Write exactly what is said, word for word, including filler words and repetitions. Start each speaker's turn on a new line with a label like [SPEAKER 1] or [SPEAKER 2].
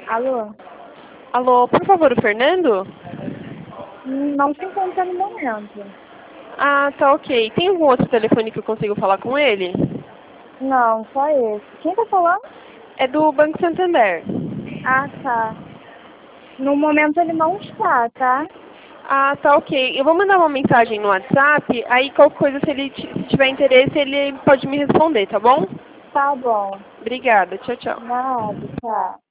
[SPEAKER 1] Alô?
[SPEAKER 2] Alô, por favor, o Fernando?
[SPEAKER 1] Hum, Não se encontra no momento.
[SPEAKER 2] Ah, tá ok. Tem algum outro telefone que eu consigo falar com ele?
[SPEAKER 1] Não, só esse. Quem tá falando?
[SPEAKER 2] É do Banco Santander.
[SPEAKER 1] Ah, tá. No momento ele não está, tá?
[SPEAKER 2] Ah, tá ok. Eu vou mandar uma mensagem no WhatsApp, aí qualquer coisa, se ele ti- se tiver interesse, ele pode me responder, tá bom?
[SPEAKER 1] Tá bom.
[SPEAKER 2] Obrigada. Tchau, tchau.
[SPEAKER 1] Nada, tá.